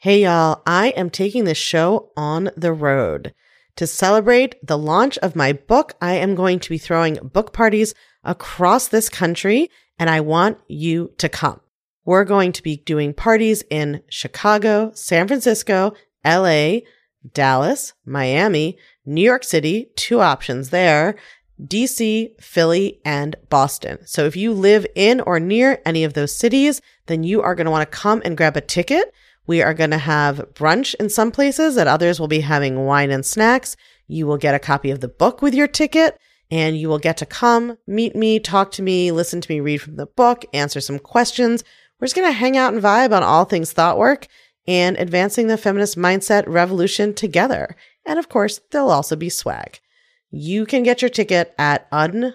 Hey y'all, I am taking this show on the road. To celebrate the launch of my book, I am going to be throwing book parties across this country, and I want you to come. We're going to be doing parties in Chicago, San Francisco, LA, Dallas, Miami, New York City, 2 options there, DC, Philly, and Boston. So if you live in or near any of those cities, then you are going to want to come and grab a ticket. We are going to have brunch in some places, at others we'll be having wine and snacks. You will get a copy of the book with your ticket, and you will get to come, meet me, talk to me, listen to me read from the book, answer some questions. We're just going to hang out and vibe on all things thought work and advancing the feminist mindset revolution together. And of course, there'll also be swag. You can get your ticket at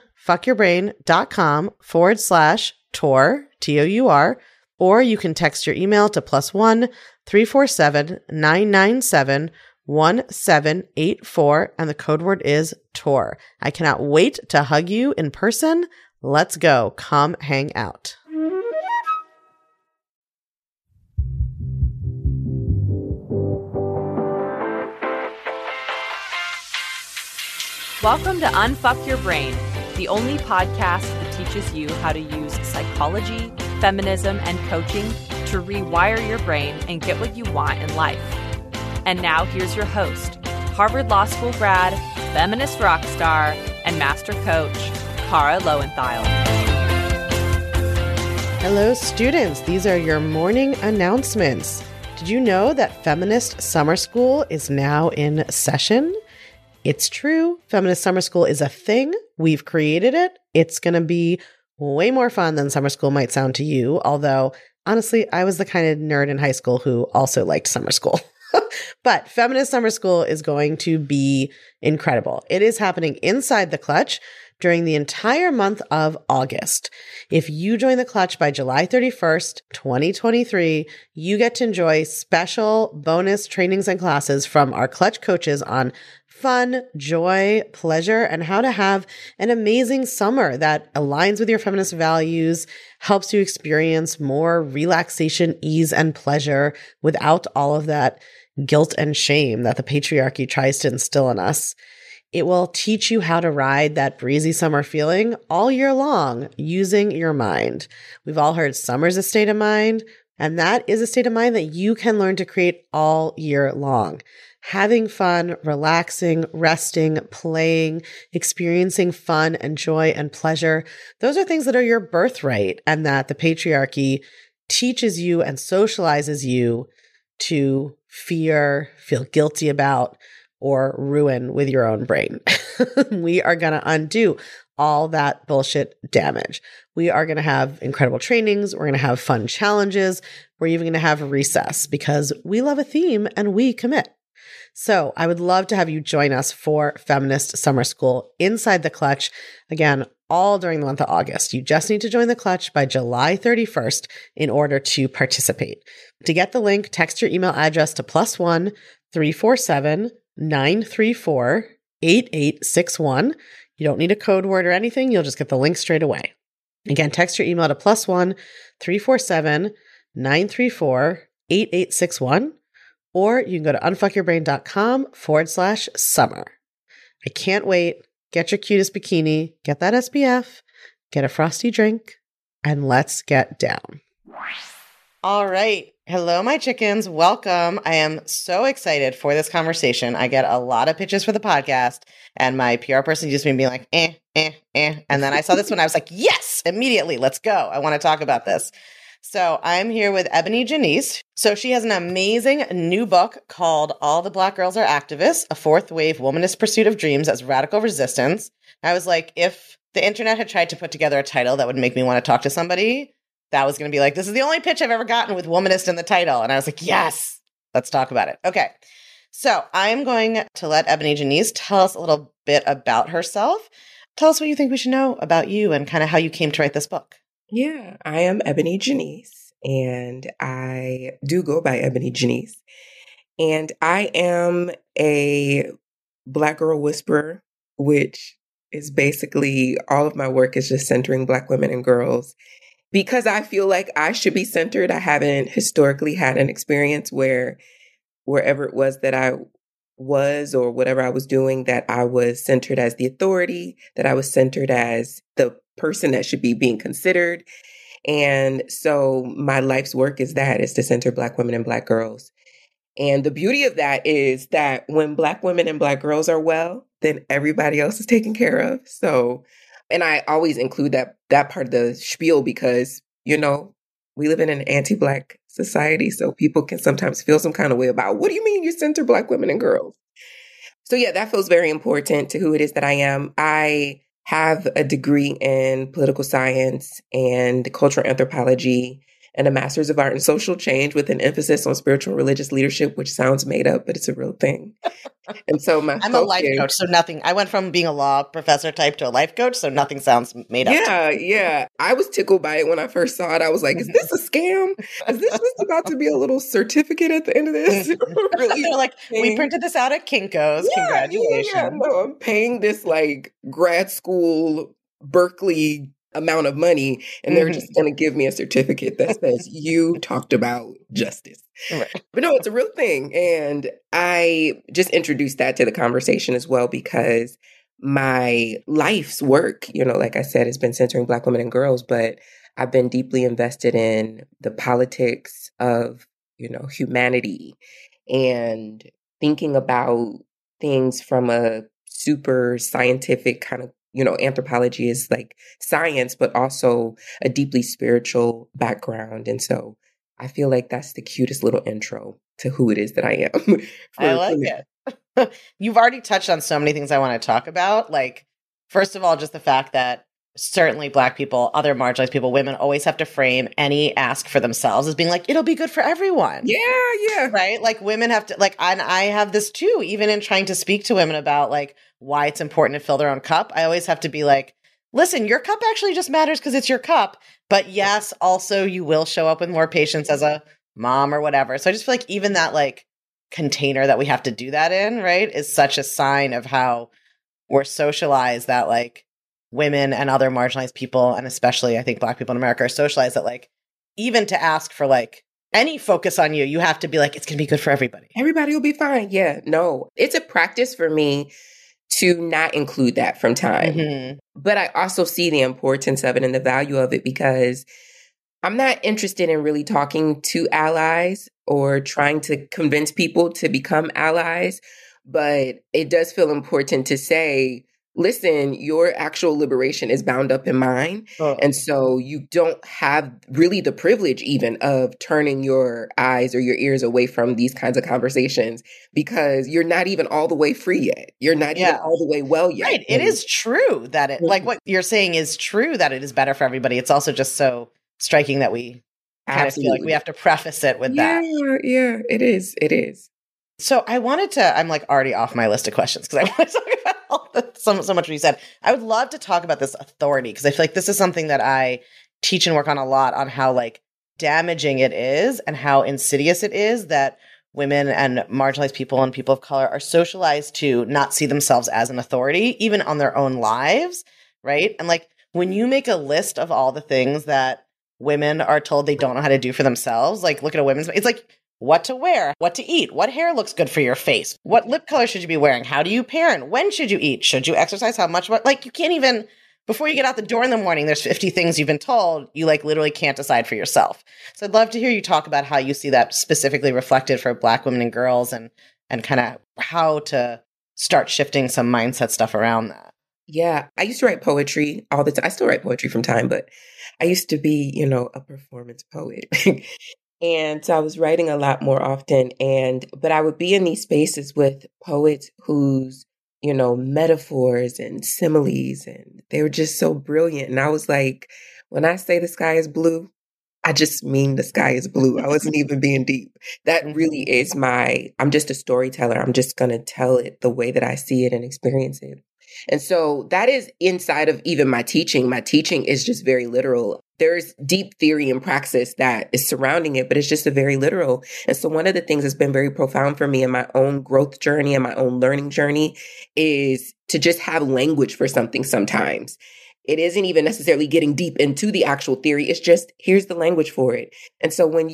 unfuckyourbrain.com/tour, T-O-U-R, or you can text your email to +1 347 997 1784, and the code word is TOUR. I cannot wait to hug you in person. Let's go. Come hang out. Welcome to Unfuck Your Brain, the only podcast that teaches you how to use psychology, feminism, and coaching to rewire your brain and get what you want in life. And now here's your host, Harvard Law School grad, feminist rock star, and master coach, Kara Loewentheil. Hello, students. These are your morning announcements. Did you know that Feminist Summer School is now in session? It's true. Feminist Summer School is a thing. We've created it. It's going to be way more fun than summer school might sound to you. Although, honestly, I was the kind of nerd in high school who also liked summer school. But Feminist Summer School is going to be incredible. It is happening inside the Clutch during the entire month of August. If you join the Clutch by July 31st, 2023, you get to enjoy special bonus trainings and classes from our Clutch coaches on fun, joy, pleasure, and how to have an amazing summer that aligns with your feminist values, helps you experience more relaxation, ease, and pleasure without all of that guilt and shame that the patriarchy tries to instill in us. It will teach you how to ride that breezy summer feeling all year long using your mind. We've all heard summer's a state of mind, and that is a state of mind that you can learn to create all year long. Having fun, relaxing, resting, playing, experiencing fun and joy and pleasure. Those are things that are your birthright and that the patriarchy teaches you and socializes you to fear, feel guilty about, or ruin with your own brain. We are going to undo all that bullshit damage. We are going to have incredible trainings. We're going to have fun challenges. We're even going to have a recess because we love a theme and we commit. So I would love to have you join us for Feminist Summer School inside the Clutch. Again, all during the month of August. You just need to join the Clutch by July 31st in order to participate. To get the link, text your email address to +1 347 934 8861. You don't need a code word or anything. You'll just get the link straight away. Again, text your email to +1 347 934 8861. Or you can go to unfuckyourbrain.com/summer. I can't wait. Get your cutest bikini, get that SPF, get a frosty drink, and let's get down. All right. Hello, my chickens. Welcome. I am so excited for this conversation. I get a lot of pitches for the podcast, and my PR person just made me like, And then I saw this one. I was like, yes, immediately. Let's go. I want to talk about this. So I'm here with Ebony Janice. So she has an amazing new book called All the Black Girls Are Activists, a fourth wave womanist pursuit of dreams as radical resistance. I was like, if the internet had tried to put together a title that would make me want to talk to somebody, that was going to be like, this is the only pitch I've ever gotten with womanist in the title. And I was like, yes, let's talk about it. Okay. So I'm going to let Ebony Janice tell us a little bit about herself. Tell us what you think we should know about you and kind of how you came to write this book. Yeah, I am Ebony Janice, and I do go by Ebony Janice. And I am a Black girl whisperer, which is basically all of my work is just centering Black women and girls because I feel like I should be centered. I haven't historically had an experience where wherever it was that I was or whatever I was doing, that I was centered as the authority, that I was centered as the person that should be being considered. And so my life's work is to center Black women and Black girls. And the beauty of that is that when Black women and Black girls are well, then everybody else is taken care of. So, and I always include that part of the spiel because, we live in an anti-Black society, so people can sometimes feel some kind of way about, what do you mean you center Black women and girls? So yeah, that feels very important to who it is that I am. I have a degree in political science and cultural anthropology and a master's of art and social change with an emphasis on spiritual and religious leadership, which sounds made up, but it's a real thing. And so I'm a life coach, so nothing. I went from being a law professor type to a life coach, so nothing sounds made up. Yeah. I was tickled by it when I first saw it. I was like, is this a scam? Is this just about to be a little certificate at the end of this? Really? They're like, we printed this out at Kinko's. Congratulations. Yeah. No, I'm paying this like grad school Berkeley amount of money, and they're just going to give me a certificate that says you talked about justice. Right. But no, it's a real thing. And I just introduced that to the conversation as well, because my life's work, like I said, has been centering Black women and girls, but I've been deeply invested in the politics of, humanity and thinking about things from a super scientific kind of, anthropology is like science, but also a deeply spiritual background. And so I feel like that's the cutest little intro to who it is that I am. I like it. You've already touched on so many things I want to talk about. Like, first of all, just the fact that certainly Black people, other marginalized people, women always have to frame any ask for themselves as being like, it'll be good for everyone. Yeah. Right? Like women have to, and I have this too, even in trying to speak to women about like why it's important to fill their own cup. I always have to be like, listen, your cup actually just matters because it's your cup. But yes, also you will show up with more patience as a mom or whatever. So I just feel like even that like container that we have to do that in, right, is such a sign of how we're socialized, that like women and other marginalized people, and especially I think Black people in America, are socialized that like even to ask for like any focus on you, you have to be like, it's going to be good for everybody. Everybody will be fine. Yeah, no, it's a practice for me to not include that from time. But I also see the importance of it and the value of it, because I'm not interested in really talking to allies or trying to convince people to become allies. But it does feel important to say, listen, your actual liberation is bound up in mine. And so you don't have really the privilege even of turning your eyes or your ears away from these kinds of conversations, because you're not even all the way free yet. You're not even all the way well yet. Right. It is true that it, like what you're saying is true, that it is better for everybody. It's also just so striking that we kind of feel like we have to preface it with that. Yeah, it is. It is. So I wanted to, I'm like already off my list of questions because I want to talk about so much what you said. I would love to talk about this authority, because I feel like this is something that I teach and work on a lot, on how like damaging it is and how insidious it is that women and marginalized people and people of color are socialized to not see themselves as an authority, even on their own lives, right? And like when you make a list of all the things that women are told they don't know how to do for themselves, like look at a women's, it's like what to wear, what to eat, what hair looks good for your face, what lip color should you be wearing, how do you parent, when should you eat, should you exercise, how much, like you can't even, before you get out the door in the morning, there's 50 things you've been told, you like literally can't decide for yourself. So I'd love to hear you talk about how you see that specifically reflected for Black women and girls, and kind of how to start shifting some mindset stuff around that. Yeah, I used to write poetry all the time. I still write poetry from time, but I used to be, a performance poet. And so I was writing a lot more often, but I would be in these spaces with poets whose, metaphors and similes, and they were just so brilliant. And I was like, when I say the sky is blue, I just mean the sky is blue. I wasn't even being deep. That really is I'm just a storyteller. I'm just going to tell it the way that I see it and experience it. And so that is inside of even my teaching. My teaching is just very literal. There's deep theory and praxis that is surrounding it, but it's just a very literal. And so one of the things that's been very profound for me in my own growth journey and my own learning journey is to just have language for something sometimes. It isn't even necessarily getting deep into the actual theory. It's just, here's the language for it. And so when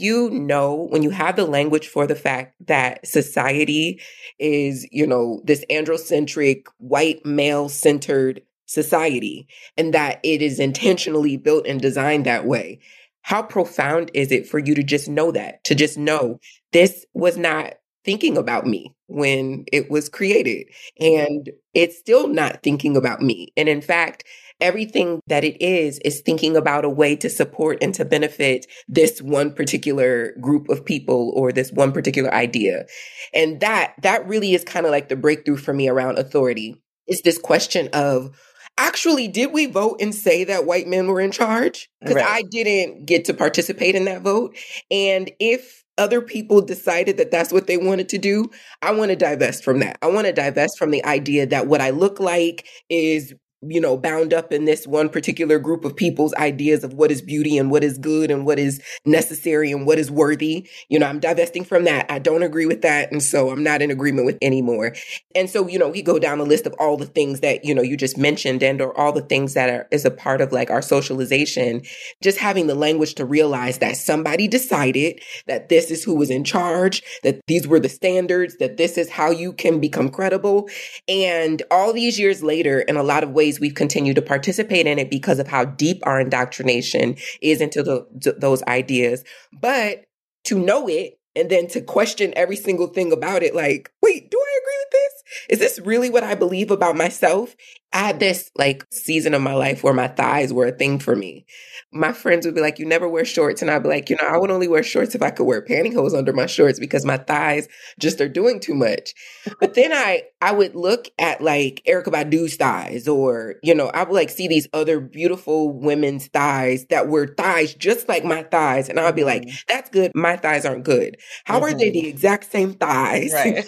you have the language for the fact that society is, this androcentric, white male centered society, and that it is intentionally built and designed that way, how profound is it for you to just know that, to just know this was not thinking about me when it was created, and it's still not thinking about me. And in fact, everything that it is thinking about a way to support and to benefit this one particular group of people or this one particular idea. And that really is kind of like the breakthrough for me around authority. It's this question of, actually, did we vote and say that white men were in charge? Because I didn't get to participate in that vote. And if other people decided that that's what they wanted to do, I want to divest from that. I want to divest from the idea that what I look like is bound up in this one particular group of people's ideas of what is beauty and what is good and what is necessary and what is worthy. I'm divesting from that. I don't agree with that. And so I'm not in agreement with anymore. And so, we go down a list of all the things that, you just mentioned, and or all the things that is a part of like our socialization, just having the language to realize that somebody decided that this is who was in charge, that these were the standards, that this is how you can become credible. And all these years later, in a lot of ways, we've continued to participate in it because of how deep our indoctrination is into those ideas. But to know it and then to question every single thing about it, like, wait, do I agree with this? Is this really what I believe about myself? I had this like season of my life where my thighs were a thing for me. My friends would be like, you never wear shorts. And I'd be like, I would only wear shorts if I could wear pantyhose under my shorts because my thighs just are doing too much. But then I would look at like Erykah Badu's thighs, or, I would like see these other beautiful women's thighs that were thighs just like my thighs. And I would be like, that's good. My thighs aren't good. How are they the exact same thighs? Right.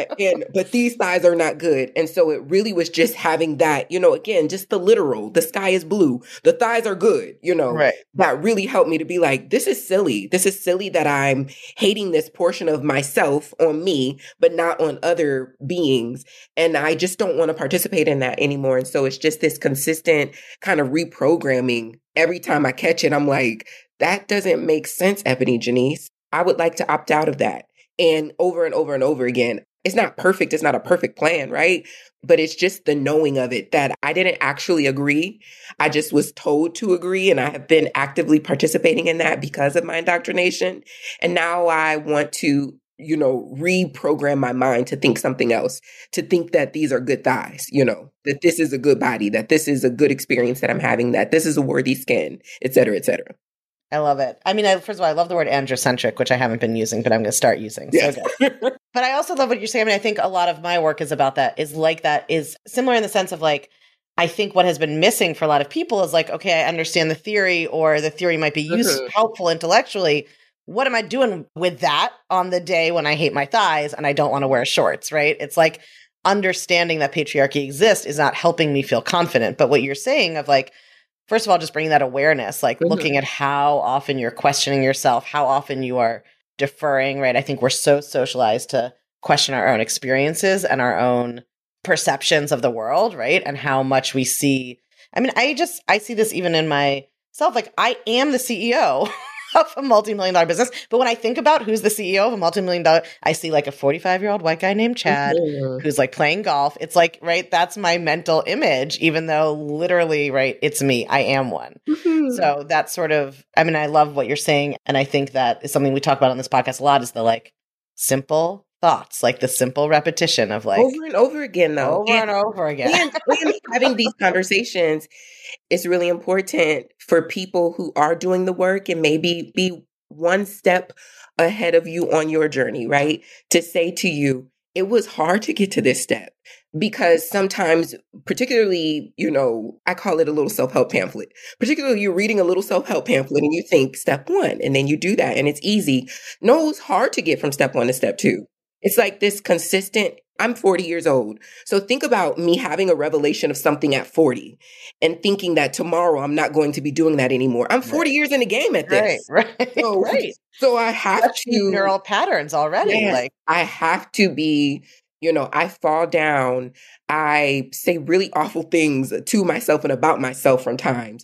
But these thighs are not good. And so it really was just having that, again, just the literal, the sky is blue, the thighs are good, Right. That really helped me to be like, this is silly. This is silly that I'm hating this portion of myself on me, but not on other beings. And I just don't want to participate in that anymore. And so it's just this consistent kind of reprogramming. Every time I catch it, I'm like, that doesn't make sense, Ebony Janice. I would like to opt out of that. And over and over and over again. It's not perfect. It's not a perfect plan, right? But it's just the knowing of it that I didn't actually agree. I just was told to agree. And I have been actively participating in that because of my indoctrination. And now I want to, reprogram my mind to think something else, to think that these are good thighs, that this is a good body, that this is a good experience that I'm having, that this is a worthy skin, et cetera, et cetera. I love it. I mean, first of all, I love the word androcentric, which I haven't been using, but I'm going to start using. Yes. So good. But I also love what you're saying. I mean, I think a lot of my work is about that, is similar in the sense of like, I think what has been missing for a lot of people is like, okay, I understand the theory, or the theory might be helpful intellectually. What am I doing with that on the day when I hate my thighs and I don't want to wear shorts, right? It's like understanding that patriarchy exists is not helping me feel confident. But what you're saying of like, first of all, just bringing that awareness, like looking at how often you're questioning yourself, how often you are deferring, right? I think we're so socialized to question our own experiences and our own perceptions of the world, right? And how much we see. I mean, I see this even in myself. Like, I am the CEO of a multi-million-dollar business. But when I think about who's the CEO of a multi-million-dollar, I see like a 45-year-old white guy named Chad who's like playing golf. It's like, right, that's my mental image, even though literally, right, it's me. I am one. So that's sort of, I mean, I love what you're saying. And I think that is something we talk about on this podcast a lot, is the like simple thoughts, like the simple repetition of like over and over again, though. Over and over again. And having these conversations is really important for people who are doing the work and maybe be one step ahead of you on your journey, right? To say to you, it was hard to get to this step, because sometimes, particularly, I call it a little self-help pamphlet. Particularly, you're reading a little self-help pamphlet and you think step one, and then you do that and it's easy. No, it's hard to get from step one to step two. It's like this consistent, I'm 40 years old. So think about me having a revelation of something at 40 and thinking that tomorrow I'm not going to be doing that anymore. I'm 40 years in the game at this. Right. So I have to neural patterns already. Yes, like I have to be I fall down. I say really awful things to myself and about myself from times.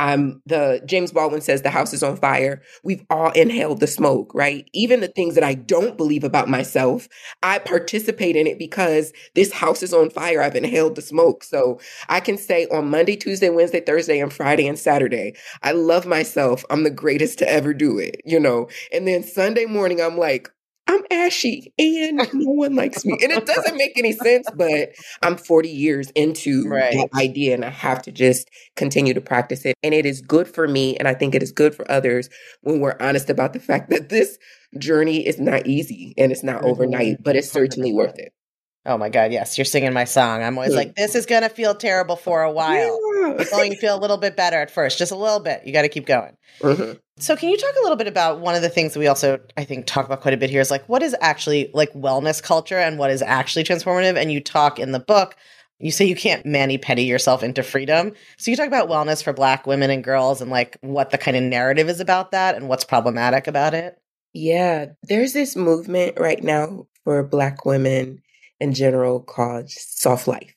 The James Baldwin says the house is on fire. We've all inhaled the smoke, right? Even the things that I don't believe about myself, I participate in it because this house is on fire. I've inhaled the smoke. So I can say on Monday, Tuesday, Wednesday, Thursday, and Friday and Saturday, I love myself. I'm the greatest to ever do it, And then Sunday morning, I'm like, I'm ashy and no one likes me. And it doesn't make any sense, but I'm 40 years into that idea and I have to just continue to practice it. And it is good for me. And I think it is good for others when we're honest about the fact that this journey is not easy and it's not overnight, but it's certainly worth it. Oh my God, yes. You're singing my song. I'm always like, this is going to feel terrible for a while. Yeah. It's going to feel a little bit better at first, just a little bit. You got to keep going. Mm-hmm. So can you talk a little bit about one of the things that we also, I think, talk about quite a bit here is like, what is actually like wellness culture and what is actually transformative? And you talk in the book, you say you can't mani-pedi yourself into freedom. So you talk about wellness for Black women and girls and like what the kind of narrative is about that and what's problematic about it. Yeah, there's this movement right now for Black women in general called soft life.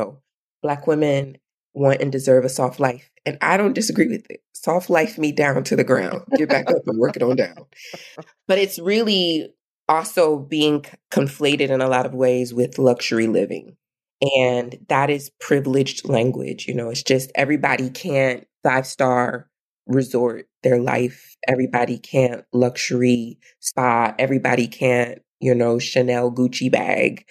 Black women want and deserve a soft life. And I don't disagree with it. Soft life me down to the ground. Get back up and work it on down. But it's really also being conflated in a lot of ways with luxury living. And that is privileged language. It's just everybody can't 5-star resort their life. Everybody can't luxury spa. Everybody can't, Chanel Gucci bag.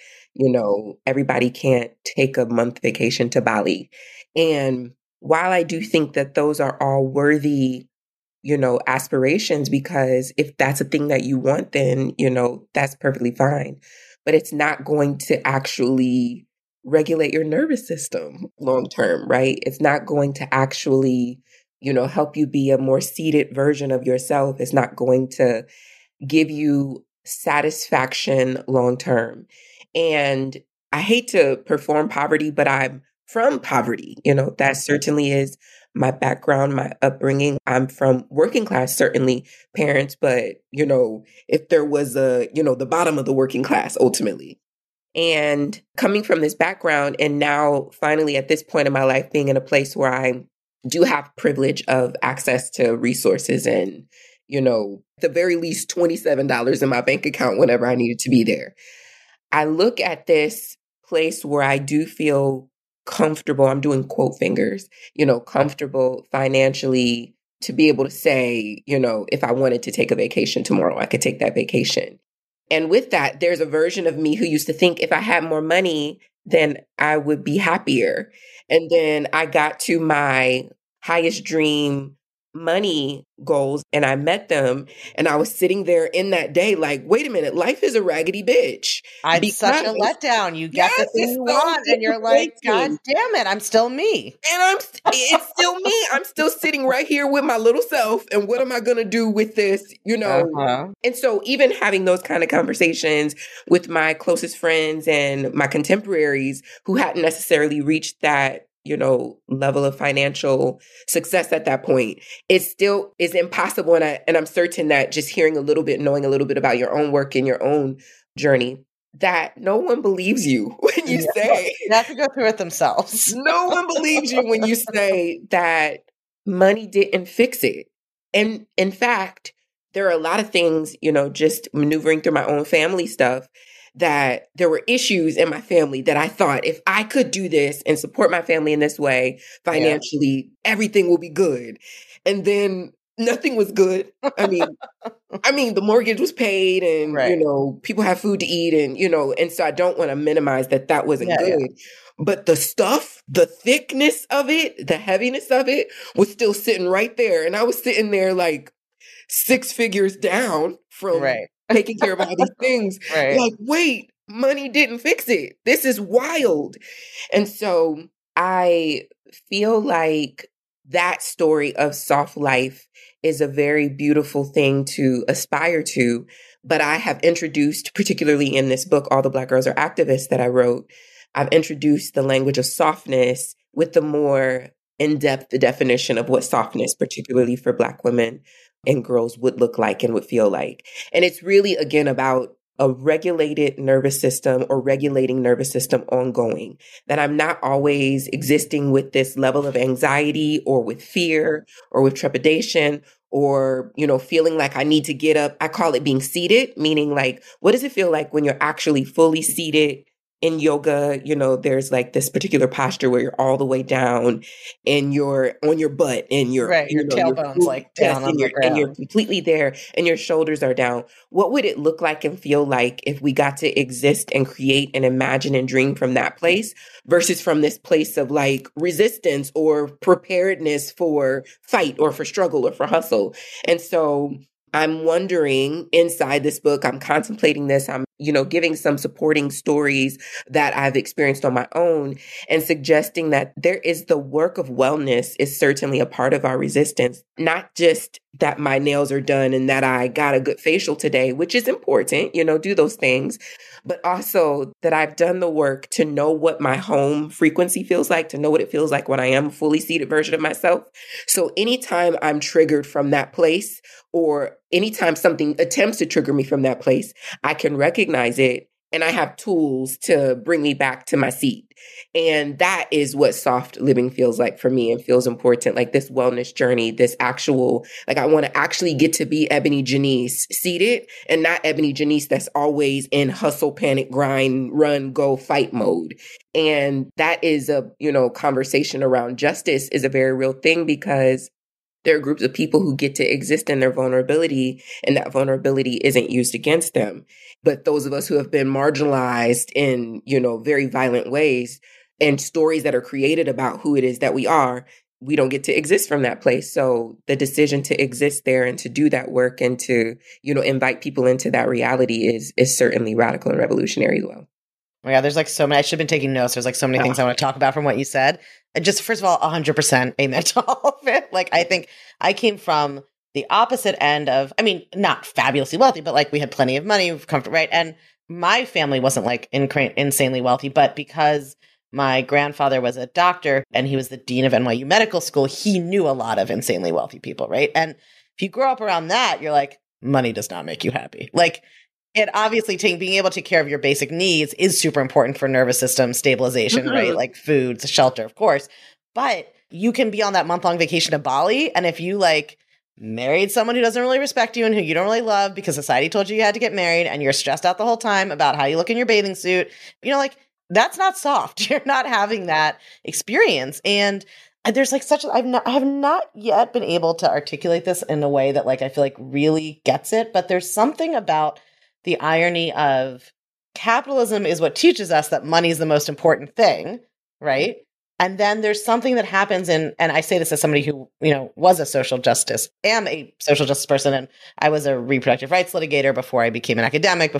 Everybody can't take a month vacation to Bali. And while I do think that those are all worthy, aspirations, because if that's a thing that you want, then, that's perfectly fine. But it's not going to actually regulate your nervous system long term, right? It's not going to actually, help you be a more seated version of yourself. It's not going to give you satisfaction long term. And I hate to perform poverty, but I'm from poverty. That certainly is my background, my upbringing. I'm from working class, certainly parents, but, if there was the bottom of the working class ultimately. And coming from this background and now finally at this point in my life being in a place where I do have privilege of access to resources and, at the very least $27 in my bank account whenever I needed to be there. I look at this place where I do feel comfortable. I'm doing quote fingers, comfortable financially to be able to say, if I wanted to take a vacation tomorrow, I could take that vacation. And with that, there's a version of me who used to think if I had more money, then I would be happier. And then I got to my highest dream money goals and I met them and I was sitting there in that day like, wait a minute, life is a raggedy bitch. It's such a letdown. You get the thing you want and you're like, God damn it, I'm still me. And it's still me. I'm still sitting right here with my little self and what am I going to do with this, And so even having those kind of conversations with my closest friends and my contemporaries who hadn't necessarily reached that level of financial success at that point, it still is impossible. And I'm certain that just hearing a little bit, knowing a little bit about your own work and your own journey, that no one believes you when you say... They have to go through it themselves. No one believes you when you say that money didn't fix it. And in fact, there are a lot of things, just maneuvering through my own family stuff, that there were issues in my family that I thought if I could do this and support my family in this way financially, everything will be good. And then nothing was good. I mean, the mortgage was paid and, people have food to eat and so I don't want to minimize that wasn't good. Yeah. But the stuff, the thickness of it, the heaviness of it was still sitting right there. And I was sitting there like 6 figures down from taking care of all these things. Like, wait, money didn't fix it. This is wild. And so I feel like that story of soft life is a very beautiful thing to aspire to. But I have introduced, particularly in this book, All the Black Girls Are Activists that I wrote, I've introduced the language of softness with the more in-depth definition of what softness, particularly for Black women and girls, would look like and would feel like. And it's really, again, about a regulated nervous system or regulating nervous system ongoing, that I'm not always existing with this level of anxiety or with fear or with trepidation or, feeling like I need to get up. I call it being seated, meaning like, what does it feel like when you're actually fully seated in yoga? There's like this particular posture where you're all the way down and you're on your butt and you're, right, your tailbone's like down on the ground. And you're completely there and your shoulders are down. What would it look like and feel like if we got to exist and create and imagine and dream from that place versus from this place of like resistance or preparedness for fight or for struggle or for hustle? And so I'm wondering, inside this book, I'm contemplating this. I'm, giving some supporting stories that I've experienced on my own and suggesting that there is the work of wellness is certainly a part of our resistance, not just that my nails are done and that I got a good facial today, which is important, do those things, but also that I've done the work to know what my home frequency feels like, to know what it feels like when I am a fully seated version of myself. So anytime I'm triggered from that place, or anytime something attempts to trigger me from that place, I can recognize it and I have tools to bring me back to my seat. And that is what soft living feels like for me and feels important. Like this wellness journey, this actual, like I want to actually get to be Ebony Janice seated and not Ebony Janice that's always in hustle, panic, grind, run, go, fight mode. And that is a, conversation around justice is a very real thing because there are groups of people who get to exist in their vulnerability and that vulnerability isn't used against them. But those of us who have been marginalized in, very violent ways and stories that are created about who it is that we are, we don't get to exist from that place. So the decision to exist there and to do that work and to, invite people into that reality is certainly radical and revolutionary as well. Oh yeah, there's like so many, I should have been taking notes. There's like so many things I want to talk about from what you said. And just first of all, 100% amen to all of it. Like, I think I came from the opposite end of, not fabulously wealthy, but like we had plenty of money, comfortable, right? And my family wasn't like insanely wealthy, but because my grandfather was a doctor and he was the dean of NYU Medical School, he knew a lot of insanely wealthy people, right? And if you grow up around that, you're like, money does not make you happy. Like, it obviously being able to take care of your basic needs is super important for nervous system stabilization, right? Like food, shelter, of course. But you can be on that month-long vacation to Bali, and if you like married someone who doesn't really respect you and who you don't really love because society told you had to get married, and you're stressed out the whole time about how you look in your bathing suit, that's not soft. You're not having that experience. And there's like I have not yet been able to articulate this in a way that like I feel like really gets it, but there's something about the irony of capitalism is what teaches us that money is the most important thing, right? And then there's something that happens and I say this as somebody who, was a social justice person, and I was a reproductive rights litigator before I became an academic,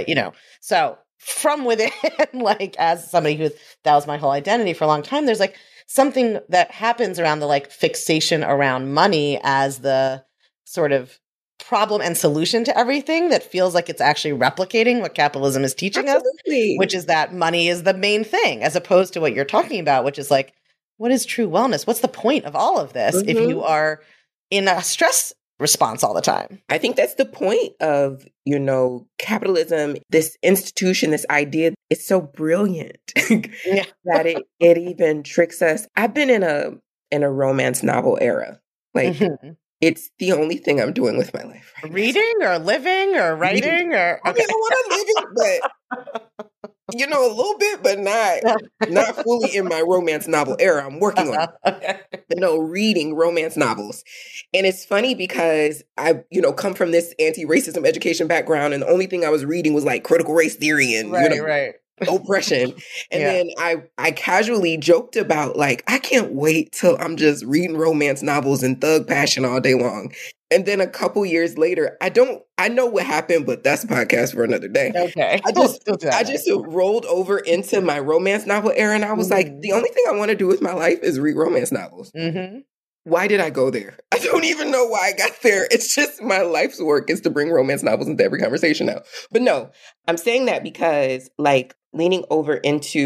so from within, like as somebody that was my whole identity for a long time, there's like something that happens around the like fixation around money as the sort of problem and solution to everything that feels like it's actually replicating what capitalism is teaching us, which is that money is the main thing, as opposed to what you're talking about, which is like, what is true wellness? What's the point of all of this if you are in a stress response all the time? I think that's the point of, capitalism, this institution, this idea. It's so brilliant that it even tricks us. I've been in a romance novel era. Like, it's the only thing I'm doing with my life. Right Reading now. or living or writing or okay. I want to live it, but a little bit, but not fully in my romance novel era. I'm working on it. Reading romance novels. And it's funny because I, come from this anti-racism education background, and the only thing I was reading was like critical race theory and oppression. And then I casually joked about like, I can't wait till I'm just reading romance novels and thug passion all day long. And then a couple years later, I know what happened, but that's a podcast for another day. Okay. I just rolled over into my romance novel era, and I was like, the only thing I want to do with my life is read romance novels. Why did I go there? I don't even know why I got there. It's just my life's work is to bring romance novels into every conversation now. But no, I'm saying that because like leaning over into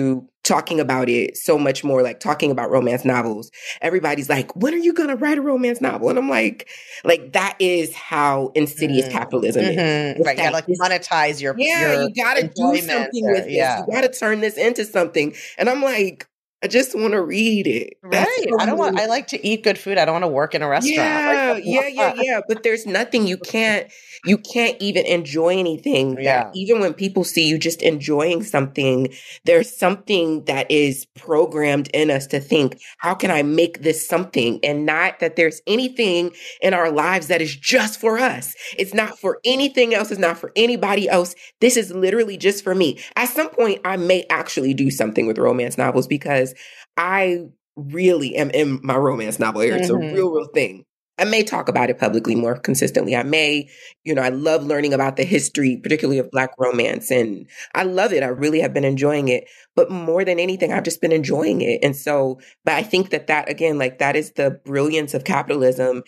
talking about it so much more, like talking about romance novels. Everybody's like, when are you going to write a romance novel? And I'm like that is how insidious capitalism is. Mm-hmm. Right. You gotta like monetize your you gotta do something with this. You gotta turn this into something. And I'm like, I just want to read it. Right. I like to eat good food. I don't want to work in a restaurant. Yeah. But there's nothing you can't even enjoy anything. That even when people see you just enjoying something, there's something that is programmed in us to think, how can I make this something? And not that there's anything in our lives that is just for us. It's not for anything else. It's not for anybody else. This is literally just for me. At some point, I may actually do something with romance novels because I really am in my romance novel era. It's a real thing. I may talk about it publicly more consistently. I may, I love learning about the history, particularly of Black romance. And I love it. I really have been enjoying it. But more than anything, I've just been enjoying it. And so, but I think that again, like that is the brilliance of capitalism,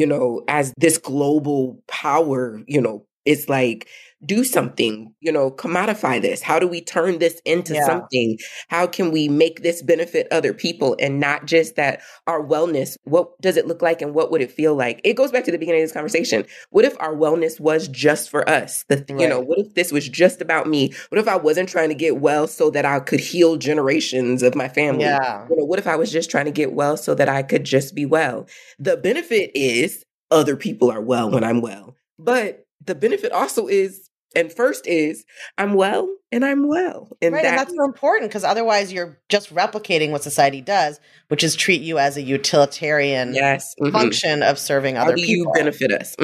as this global power, it's like, do something, commodify this. How do we turn this into something? How can we make this benefit other people and not just that our wellness? What does it look like and what would it feel like? It goes back to the beginning of this conversation. What if our wellness was just for us? What if this was just about me? What if I wasn't trying to get well so that I could heal generations of my family? Yeah. What if I was just trying to get well so that I could just be well? The benefit is other people are well when I'm well. But the benefit also is, and first is, I'm well and I'm well. And right, and that's so important because otherwise you're just replicating what society does, which is treat you as a utilitarian function of serving other people. How do you benefit us?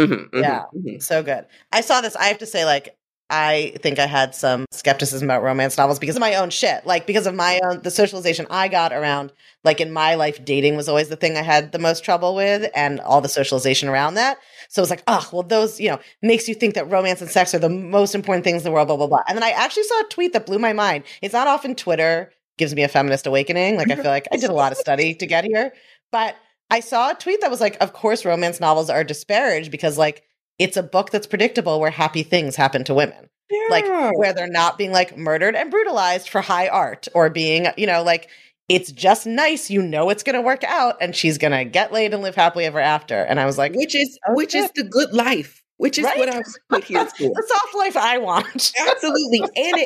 So good. I saw this. I have to say, I think I had some skepticism about romance novels because of my own shit, because of the socialization I got around, in my life, dating was always the thing I had the most trouble with and all the socialization around that. So it was those, makes you think that romance and sex are the most important things in the world, blah, blah, blah. And then I actually saw a tweet that blew my mind. It's not often Twitter gives me a feminist awakening. I feel like I did a lot of study to get here, but I saw a tweet that was of course, romance novels are disparaged because it's a book that's predictable where happy things happen to women. Where they're not being murdered and brutalized for high art or being, it's just nice. It's going to work out and she's going to get laid and live happily ever after. And I was like, which is the good life, which is what I was put here for. The soft life I want. Absolutely.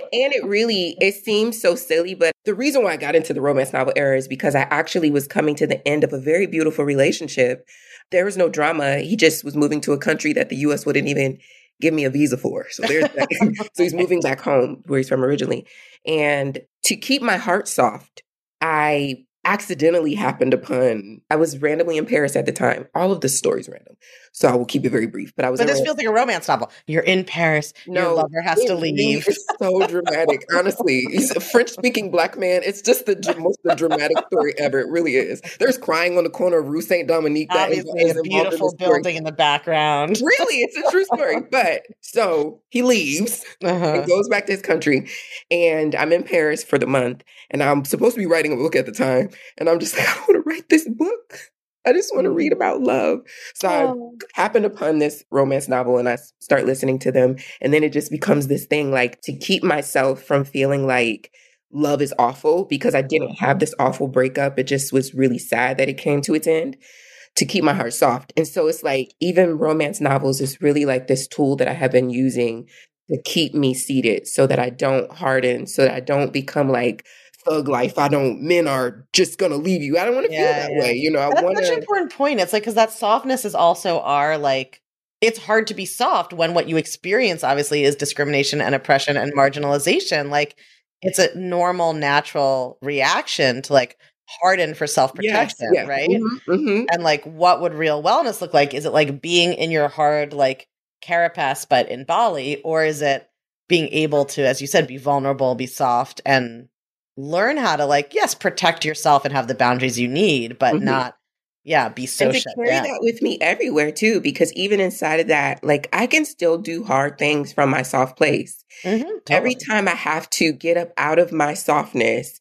It seems so silly, but the reason why I got into the romance novel era is because I actually was coming to the end of a very beautiful relationship. There was no drama. He just was moving to a country that the U.S. wouldn't even give me a visa for. So there's that. So he's moving back home where he's from originally. And to keep my heart soft, I accidentally I was randomly in Paris at the time. All of this story's random. So I will keep it very brief. But this feels like a romance novel. You're in Paris. Your lover has to leave. It's so dramatic. Honestly, he's a French-speaking Black man. It's just the most dramatic story ever. It really is. There's crying on the corner of Rue Saint Dominique. Obviously, a beautiful building in the background. Really, it's a true story. But so he leaves and goes back to his country. And I'm in Paris for the month. And I'm supposed to be writing a book at the time. And I'm just I want to write this book. I just want to read about love. So I happened upon this romance novel and I start listening to them. And then it just becomes this thing to keep myself from feeling like love is awful because I didn't have this awful breakup. It just was really sad that it came to its end, to keep my heart soft. And so it's even romance novels is really this tool that I have been using to keep me seated so that I don't harden, so that I don't become thug life. Men are just going to leave you. I don't want to feel that way. That's such an important point. It's because that softness is also our it's hard to be soft when what you experience obviously is discrimination and oppression and marginalization. It's a normal, natural reaction to harden for self-protection, right? And what would real wellness look like? Is it being in your hard, carapace, but in Bali? Or is it being able to, as you said, be vulnerable, be soft, and learn how to yes, protect yourself and have the boundaries you need, but not, be so and to carry that with me everywhere too, because even inside of that, I can still do hard things from my soft place. Totally. Every time I have to get up out of my softness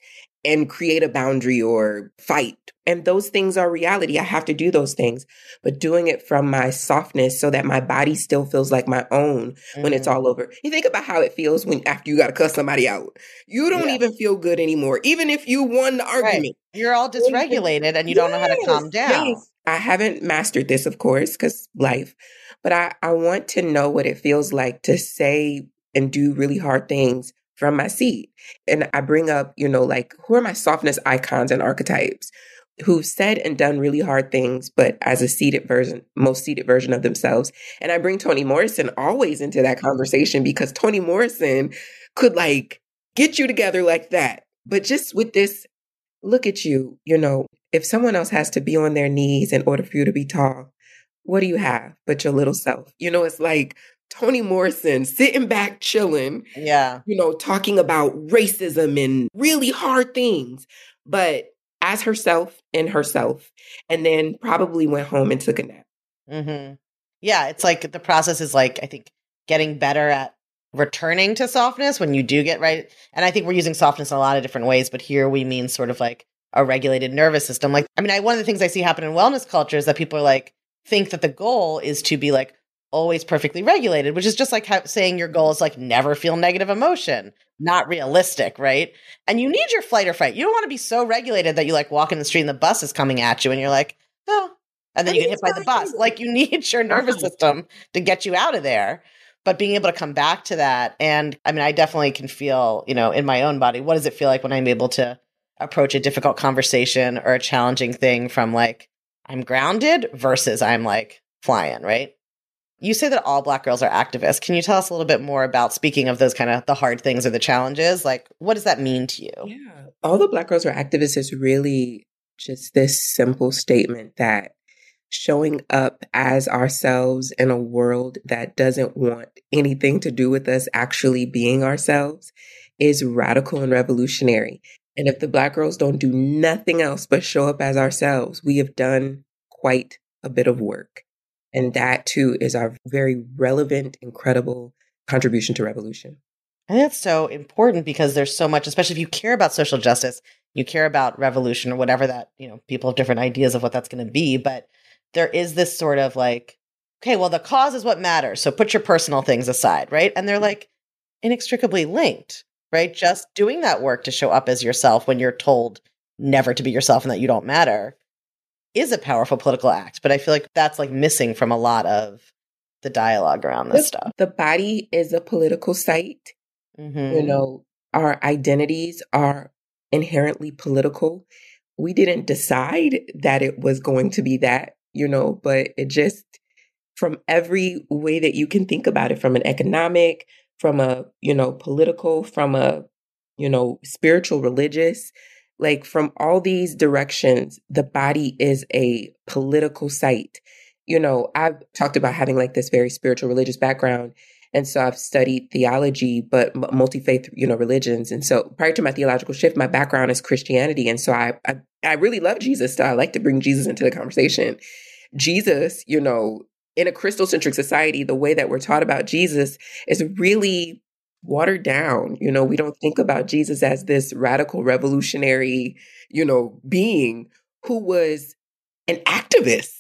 and create a boundary or fight. And those things are reality. I have to do those things, but doing it from my softness so that my body still feels like my own when it's all over. You think about how it feels when after you got to cuss somebody out. You don't even feel good anymore, even if you won the argument. Right. You're all dysregulated and you don't know how to calm down. Yes. I haven't mastered this, of course, because life, but I want to know what it feels like to say and do really hard things from my seat. And I bring up, like, who are my softness icons and archetypes who've said and done really hard things, but as a most seated version of themselves. And I bring Toni Morrison always into that conversation because Toni Morrison could like get you together like that. But just with this, look at you, if someone else has to be on their knees in order for you to be tall, what do you have but your little self? It's like Toni Morrison sitting back, chilling, talking about racism and really hard things, but as herself, and then probably went home and took a nap. Mm-hmm. Yeah, it's like the process is like, I think, getting better at returning to softness when you do get right. And I think we're using softness in a lot of different ways, but here we mean sort of like a regulated nervous system. Like, one of the things I see happen in wellness culture is that people are like, think that the goal is to be like always perfectly regulated, which is just like saying your goal is like never feel negative emotion. Not realistic, right? And you need your flight or fight. You don't want to be so regulated that you like walk in the street and the bus is coming at you and you're like, oh, and then you get hit by the bus. Like you need your nervous system to get you out of there. But being able to come back to that. And I definitely can feel, in my own body, what does it feel like when I'm able to approach a difficult conversation or a challenging thing from like, I'm grounded versus I'm like flying, right? You say that all Black girls are activists. Can you tell us a little bit more about, speaking of those kind of the hard things or the challenges, like what does that mean to you? Yeah, all the Black girls are activists is really just this simple statement that showing up as ourselves in a world that doesn't want anything to do with us actually being ourselves is radical and revolutionary. And if the Black girls don't do nothing else but show up as ourselves, we have done quite a bit of work. And that, too, is our very relevant, incredible contribution to revolution. And that's so important because there's so much, especially if you care about social justice, you care about revolution or whatever that, people have different ideas of what that's going to be. But there is this sort of like, okay, well, the cause is what matters. So put your personal things aside, right? And they're like inextricably linked, right? Just doing that work to show up as yourself when you're told never to be yourself and that you don't matter is a powerful political act, but I feel like that's like missing from a lot of the dialogue around this stuff. The body is a political site. Mm-hmm. Our identities are inherently political. We didn't decide that it was going to be that, but it just, from every way that you can think about it, from an economic, from a, political, from a, spiritual, religious, like from all these directions, the body is a political site. I've talked about having like this very spiritual religious background. And so I've studied theology, but multi-faith, religions. And so prior to my theological shift, my background is Christianity. And so I really love Jesus. So I like to bring Jesus into the conversation. Jesus, in a Christocentric society, the way that we're taught about Jesus is really watered down. We don't think about Jesus as this radical revolutionary, being who was an activist,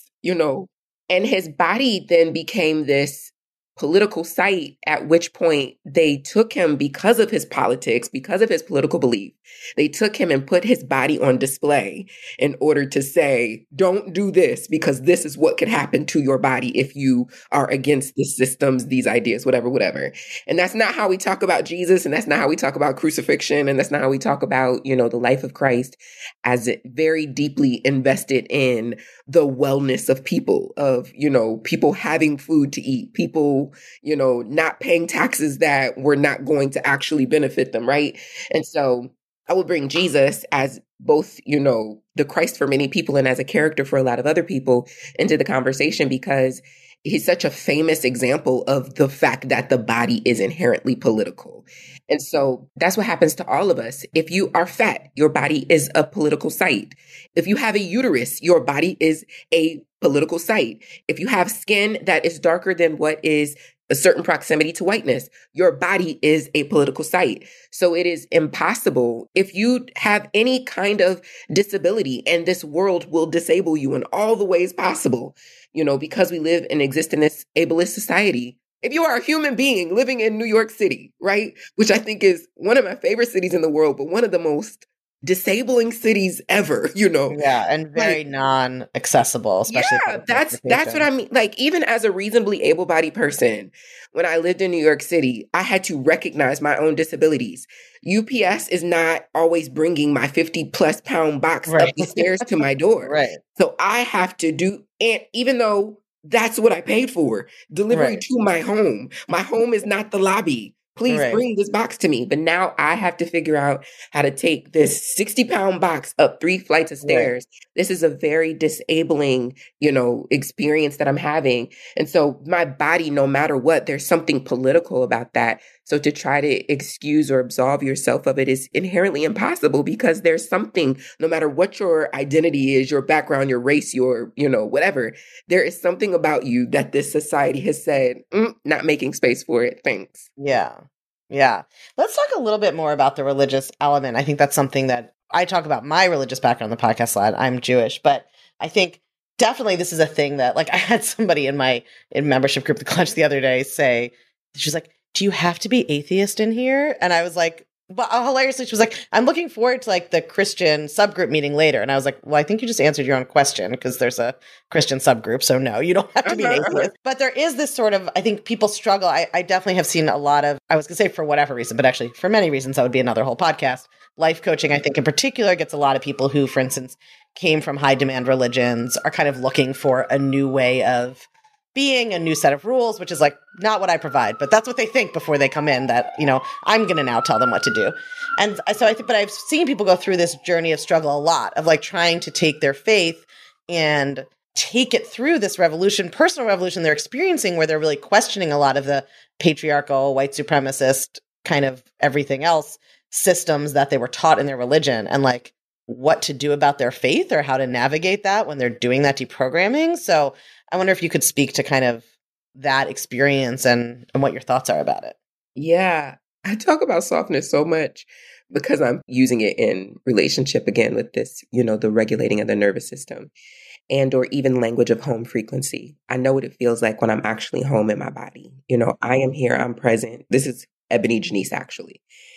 and his body then became this political site, at which point they took him because of his politics, because of his political belief. They took him and put his body on display in order to say, don't do this because this is what could happen to your body if you are against the systems, these ideas, whatever. And that's not how we talk about Jesus. And that's not how we talk about crucifixion. And that's not how we talk about, the life of Christ as it very deeply invested in the wellness of people, of, people having food to eat, people, not paying taxes that were not going to actually benefit them, right? And so I will bring Jesus as both, the Christ for many people and as a character for a lot of other people into the conversation because he's such a famous example of the fact that the body is inherently political. And so that's what happens to all of us. If you are fat, your body is a political site. If you have a uterus, your body is a political site. If you have skin that is darker than what is a certain proximity to whiteness. Your body is a political site. So it is impossible if you have any kind of disability, and this world will disable you in all the ways possible, because we live and exist in this ableist society. If you are a human being living in New York City, right, which I think is one of my favorite cities in the world, but one of the most disabling cities ever, Yeah, and very non-accessible, especially. Yeah, that's what I mean. Like, even as a reasonably able-bodied person, when I lived in New York City, I had to recognize my own disabilities. UPS is not always bringing my 50+ pound box up the stairs to my door. Right. So I have to do, and even though that's what I paid for, delivery to my home. My home is not the lobby. Please bring this box to me. But now I have to figure out how to take this 60-pound box up 3 flights of stairs. Right. This is a very disabling, experience that I'm having. And so my body, no matter what, there's something political about that. So to try to excuse or absolve yourself of it is inherently impossible, because there's something, no matter what your identity is, your background, your race, your, whatever, there is something about you that this society has said, not making space for it. Thanks. Yeah. Yeah. Let's talk a little bit more about the religious element. I think that's something that I talk about my religious background on the podcast slide. I'm Jewish, but I think definitely this is a thing that, like, I had somebody in my membership group, the Clutch, the other day say, she's like, do you have to be atheist in here? And I was like, but hilariously, she was like, I'm looking forward to like the Christian subgroup meeting later. And I was like, well, I think you just answered your own question, because there's a Christian subgroup. So no, you don't have to be an atheist. But there is this sort of, I think people struggle. I definitely have seen a lot of, I was going to say for whatever reason, but actually for many reasons, that would be another whole podcast. Life coaching, I think in particular, gets a lot of people who, for instance, came from high demand religions, are kind of looking for a new way of being, a new set of rules, which is like not what I provide, but that's what they think before they come in, that, I'm going to now tell them what to do. And so I think, but I've seen people go through this journey of struggle a lot, of like trying to take their faith and take it through this revolution, personal revolution they're experiencing, where they're really questioning a lot of the patriarchal, white supremacist, kind of everything else systems that they were taught in their religion, and like what to do about their faith or how to navigate that when they're doing that deprogramming. So I wonder if you could speak to kind of that experience and what your thoughts are about it. Yeah, I talk about softness so much because I'm using it in relationship again with this, the regulating of the nervous system, and or even language of home frequency. I know what it feels like when I'm actually home in my body. I am here, I'm present. This is Ebony Janice, actually.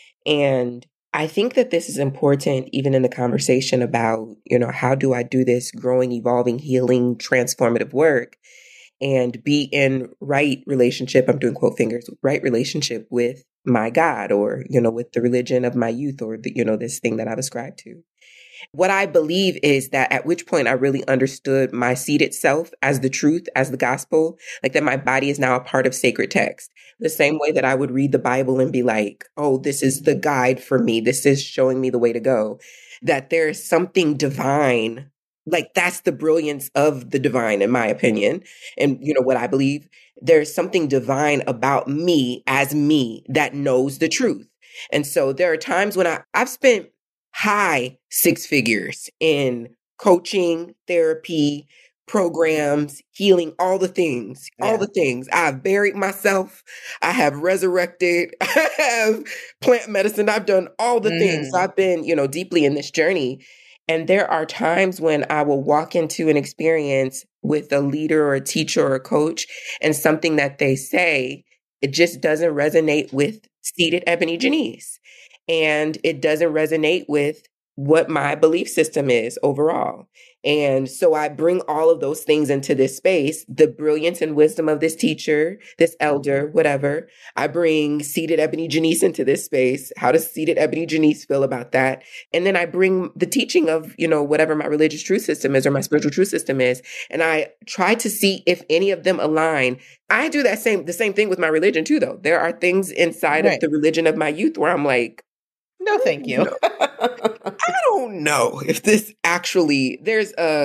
And I think that this is important even in the conversation about, how do I do this growing, evolving, healing, transformative work and be in right relationship, I'm doing quote fingers, right relationship with my God, or, with the religion of my youth, or the, this thing that I've ascribed to. What I believe is that at which point I really understood my seated self as the truth, as the gospel, like that my body is now a part of sacred text. The same way that I would read the Bible and be like, oh, this is the guide for me. This is showing me the way to go. That there is something divine. Like that's the brilliance of the divine, in my opinion. And what I believe, there's something divine about me as me that knows the truth. And so there are times when I've spent high 6 figures in coaching, therapy, programs, healing, all the things. I've buried myself. I have resurrected. I have plant medicine. I've done all the things. I've been, deeply in this journey. And there are times when I will walk into an experience with a leader or a teacher or a coach, and something that they say, it just doesn't resonate with seated Ebony Janice. And it doesn't resonate with what my belief system is overall. And so I bring all of those things into this space, the brilliance and wisdom of this teacher, this elder, whatever. I bring seated Ebony Janice into this space. How does seated Ebony Janice feel about that? And then I bring the teaching of, whatever my religious truth system is or my spiritual truth system is. And I try to see if any of them align. I do the same thing with my religion too, though. There are things inside of the religion of my youth where I'm like, no, thank you. I don't know if this actually, there's a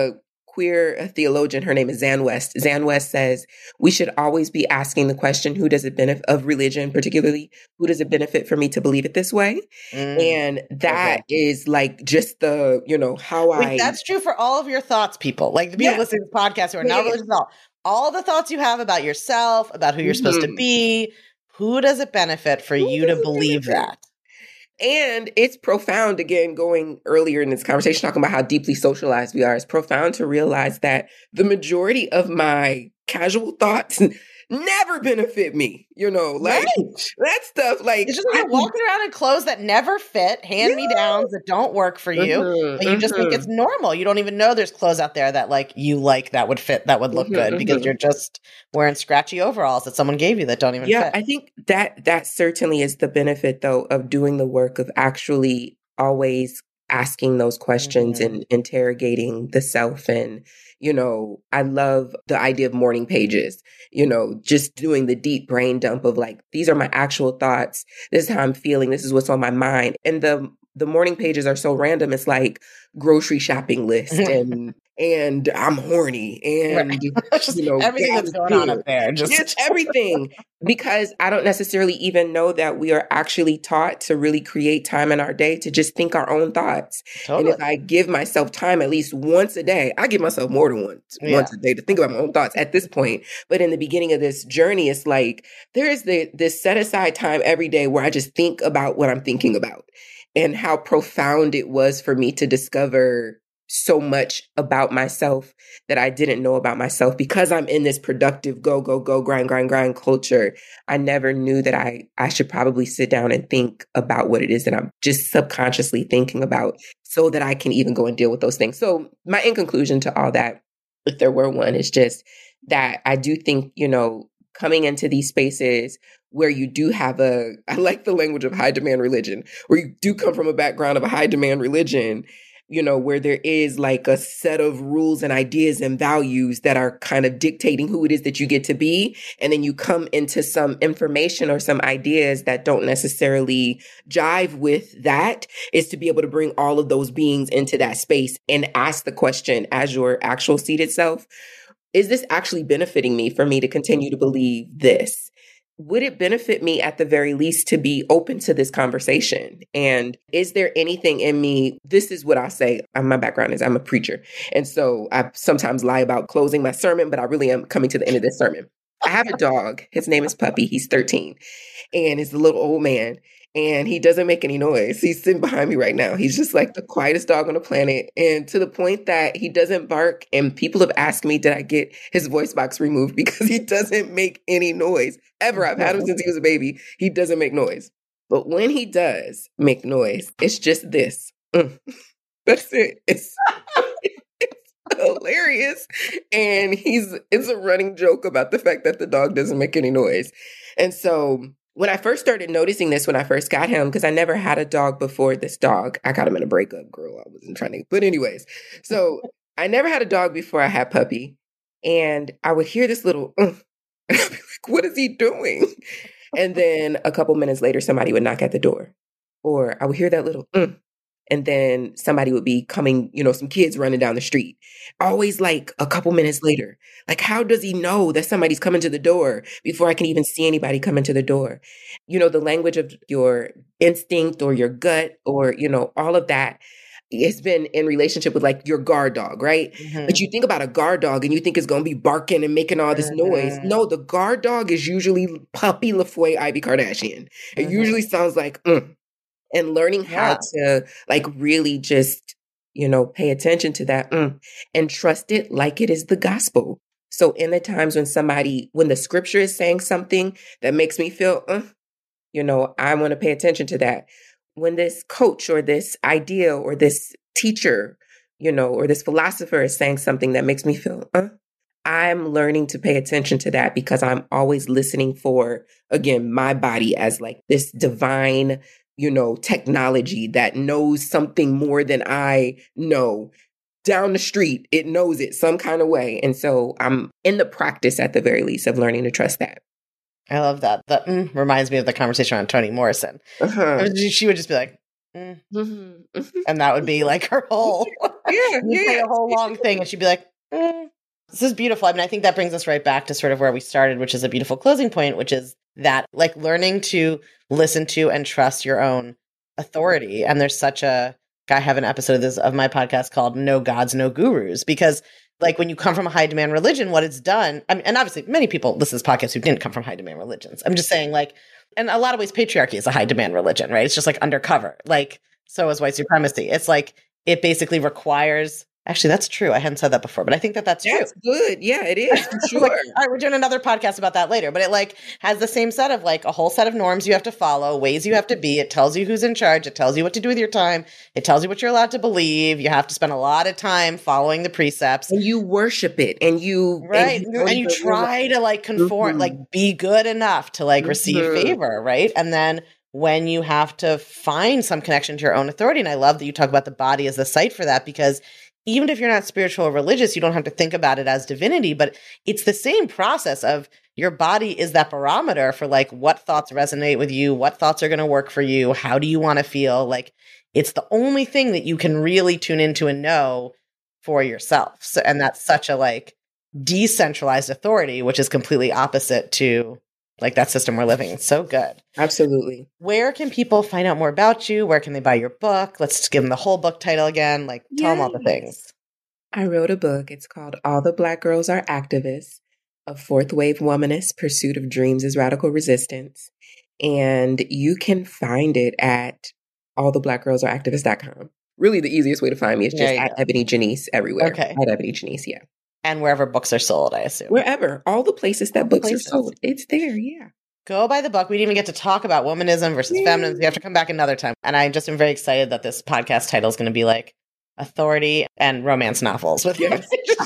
queer theologian. Her name is Zan West. Zan West says we should always be asking the question, who does it benefit, of religion particularly, who does it benefit for me to believe it this way? And that is like just the, how that's true for all of your thoughts, people. Like the people listening to this podcast who are not religious at all the thoughts you have about yourself, about who you're supposed to be, who does it benefit for you to believe that? And it's profound, again, going earlier in this conversation, talking about how deeply socialized we are. It's profound to realize that the majority of my casual thoughts never benefit me, that stuff. Like, it's just you're walking around in clothes that never fit, hand-me-downs that don't work for you, but you just think it's normal. You don't even know there's clothes out there that that would fit, that would look good, because you're just wearing scratchy overalls that someone gave you that don't even fit. I think that certainly is the benefit, though, of doing the work of actually always asking those questions and interrogating the self. And, I love the idea of morning pages, just doing the deep brain dump of like, these are my actual thoughts. This is how I'm feeling. This is what's on my mind. And the morning pages are so random. It's like grocery shopping list and I'm horny and, everything that's going on up there. Just everything. Because I don't necessarily even know that we are actually taught to really create time in our day to just think our own thoughts. Totally. And if I give myself time at least once a day, I give myself more than once a day to think about my own thoughts at this point. But in the beginning of this journey, it's like there is this set aside time every day where I just think about what I'm thinking about and how profound it was for me to discover so much about myself that I didn't know about myself because I'm in this productive go, grind culture. I never knew that I should probably sit down and think about what it is that I'm just subconsciously thinking about so that I can even go and deal with those things. So my in conclusion to all that, if there were one, is just that I do think, coming into these spaces where you do have I like the language of high demand religion, where you do come from a background of a high demand religion, where there is like a set of rules and ideas and values that are kind of dictating who it is that you get to be. And then you come into some information or some ideas that don't necessarily jive with that, is to be able to bring all of those beings into that space and ask the question as your actual seated self, is this actually benefiting me for me to continue to believe this? Would it benefit me at the very least to be open to this conversation? And is there anything in me? This is what I say. My background is I'm a preacher. And so I sometimes lie about closing my sermon, but I really am coming to the end of this sermon. I have a dog. His name is Puppy. He's 13 and he's a little old man. And he doesn't make any noise. He's sitting behind me right now. He's just like the quietest dog on the planet. And to the point that he doesn't bark. And people have asked me, did I get his voice box removed? Because he doesn't make any noise ever. I've had him since he was a baby. He doesn't make noise. But when he does make noise, it's just this. That's it. It's hilarious. And it's a running joke about the fact that the dog doesn't make any noise. And so when I first started noticing this, when I first got him, because I never had a dog before this dog. I got him in a breakup, girl. I wasn't trying to. But anyways, so I never had a dog before I had Puppy. And I would hear this little, and I'd be like, what is he doing? And then a couple minutes later, somebody would knock at the door. Or I would hear that little, and then somebody would be coming, some kids running down the street. Always like a couple minutes later. Like, how does he know that somebody's coming to the door before I can even see anybody coming to the door? The language of your instinct or your gut or, all of that has been in relationship with like your guard dog, right? Mm-hmm. But you think about a guard dog and you think it's going to be barking and making all this noise. No, the guard dog is usually Puppy LaFoy Ivy Kardashian. It usually sounds like, And learning how to like really just, pay attention to that and trust it like it is the gospel. So in the times when the scripture is saying something that makes me feel, I want to pay attention to that. When this coach or this idea or this teacher, or this philosopher is saying something that makes me feel, I'm learning to pay attention to that because I'm always listening for, again, my body as like this divine technology that knows something more than I know. Down the street, it knows it some kind of way. And so I'm in the practice, at the very least, of learning to trust that. I love that. That reminds me of the conversation on Toni Morrison. She would just be like, and that would be like her whole, say a whole long thing. And she'd be like, This is beautiful. I mean, I think that brings us right back to sort of where we started, which is a beautiful closing point, which is that like learning to listen to and trust your own authority. And there's I have an episode of of my podcast called No Gods, No Gurus, because like when you come from a high demand religion, what it's done, I mean, and obviously many people listen to this podcast who didn't come from high demand religions. I'm just saying like, in a lot of ways, patriarchy is a high demand religion, right? It's just like undercover. Like, so is white supremacy. It's like, it basically requires, actually, that's true. I hadn't said that before, but I think that's true. That's good. Yeah, it is. For sure. Like, all right, we're doing another podcast about that later, but it like has the same set of like a whole set of norms you have to follow, ways you have to be. It tells you who's in charge. It tells you what to do with your time. It tells you what you're allowed to believe. You have to spend a lot of time following the precepts. And you worship it and you, right. And you try to like conform, like be good enough to like receive favor. Right. And then when you have to find some connection to your own authority. And I love that you talk about the body as the site for that, because even if you're not spiritual or religious, you don't have to think about it as divinity, but it's the same process of your body is that barometer for like what thoughts resonate with you, what thoughts are going to work for you, how do you want to feel? Like it's the only thing that you can really tune into and know for yourself. So, and that's such a like decentralized authority, which is completely opposite to like that system we're living in. So good. Absolutely. Where can people find out more about you? Where can they buy your book? Let's just give them the whole book title again. Like tell them all the things. I wrote a book. It's called All the Black Girls Are Activists, A Fourth Wave Womanist Pursuit of Dreams is Radical Resistance. And you can find it at alltheblackgirlsareactivists.com. Really the easiest way to find me is just at Ebony Janice everywhere. Okay. At Ebony Janice, yeah. And wherever books are sold, I assume. Wherever. All the places that books are sold. It's there, yeah. Go buy the book. We didn't even get to talk about womanism versus feminism. We have to come back another time. And I just am very excited that this podcast title is going to be like authority and romance novels. With yes.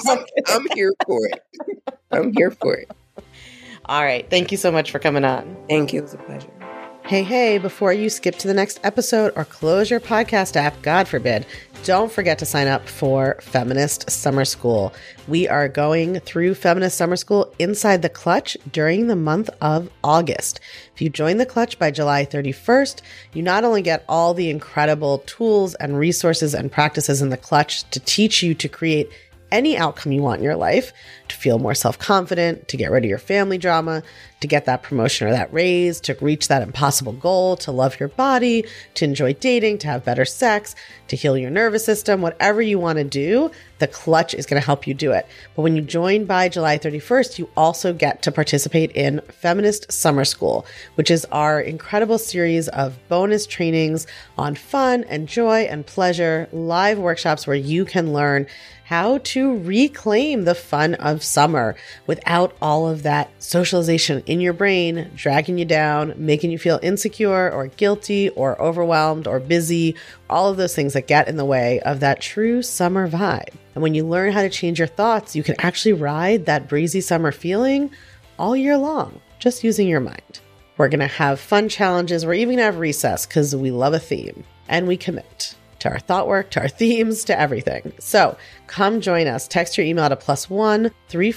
I'm here for it. I'm here for it. All right. Thank you so much for coming on. Thank you. It was a pleasure. Hey, before you skip to the next episode or close your podcast app, God forbid, don't forget to sign up for Feminist Summer School. We are going through Feminist Summer School inside the Clutch during the month of August. If you join the Clutch by July 31st, you not only get all the incredible tools and resources and practices in the Clutch to teach you to create any outcome you want in your life, to feel more self-confident, to get rid of your family drama, to get that promotion or that raise, to reach that impossible goal, to love your body, to enjoy dating, to have better sex, to heal your nervous system, whatever you want to do, the Clutch is going to help you do it. But when you join by July 31st, you also get to participate in Feminist Summer School, which is our incredible series of bonus trainings on fun and joy and pleasure, live workshops where you can learn how to reclaim the fun of summer without all of that socialization in your brain dragging you down, making you feel insecure or guilty or overwhelmed or busy, all of those things that get in the way of that true summer vibe. And when you learn how to change your thoughts, you can actually ride that breezy summer feeling all year long, just using your mind. We're going to have fun challenges. We're even going to have recess because we love a theme and we commit to our thought work, to our themes, to everything. So come join us. Text your email to +1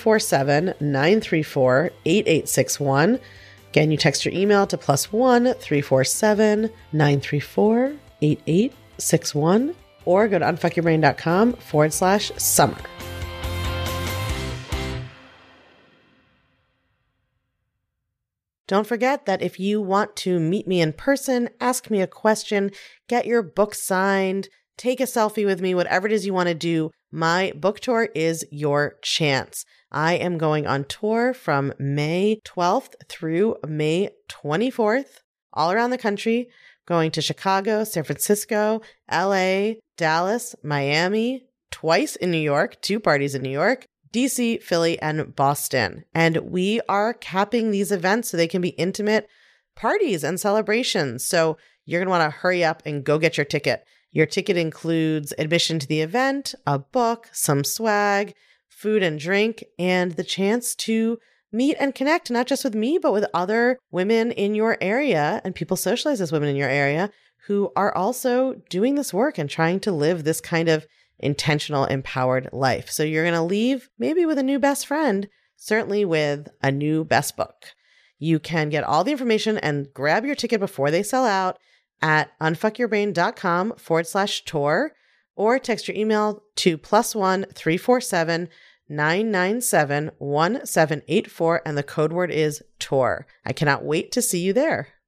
347 934 8861. Again, you text your email to +1 347 934 8861 or go to unfuckyourbrain.com/summer. Don't forget that if you want to meet me in person, ask me a question, get your book signed, take a selfie with me, whatever it is you want to do, my book tour is your chance. I am going on tour from May 12th through May 24th, all around the country, going to Chicago, San Francisco, LA, Dallas, Miami, twice in New York, 2 parties in New York, DC, Philly, and Boston. And we are capping these events so they can be intimate parties and celebrations. So you're going to want to hurry up and go get your ticket. Your ticket includes admission to the event, a book, some swag, food and drink, and the chance to meet and connect, not just with me, but with other women in your area and people socialized as women in your area who are also doing this work and trying to live this kind of intentional, empowered life. So you're going to leave maybe with a new best friend, certainly with a new best book. You can get all the information and grab your ticket before they sell out at unfuckyourbrain.com/tour or text your email to +1 347 997-1784, and the code word is TOUR. I cannot wait to see you there.